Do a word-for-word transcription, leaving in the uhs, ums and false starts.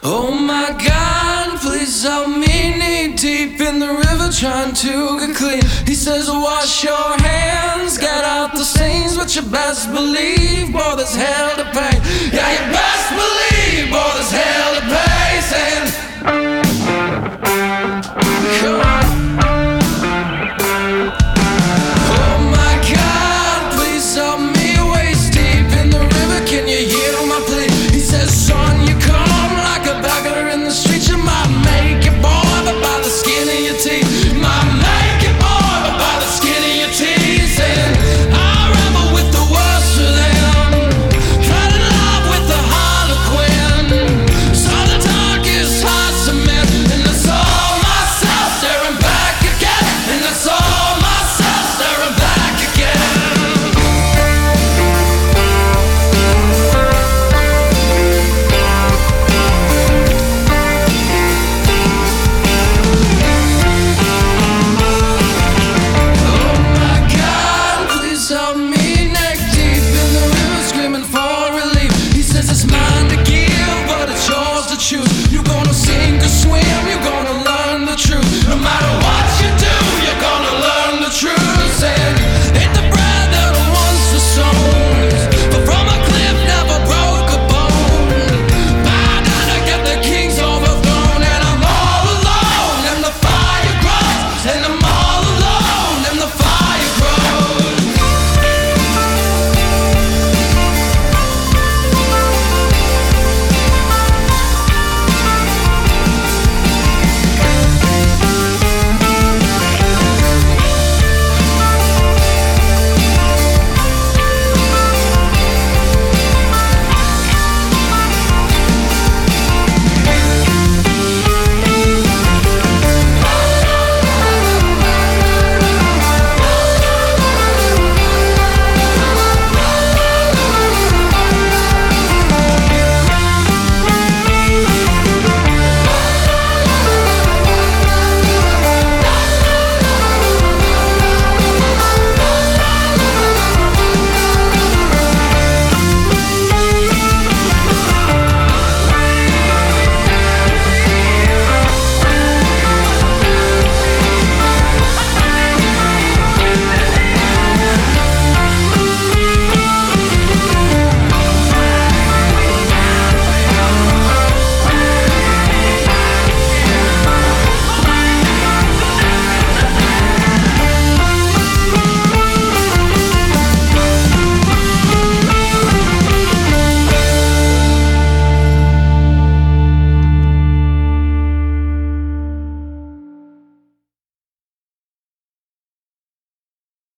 Oh my God, please help me, knee deep in the river trying to get clean. He says wash your hands, get out the stains, but you best believe, boy, there's hell to pay. Yeah, you best believe, boy, there's hell